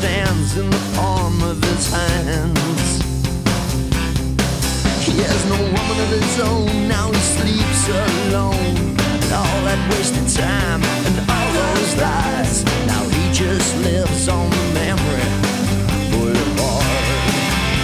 stands in the palm of his hands. He has no woman of his own, now he sleeps alone. And all that wasted time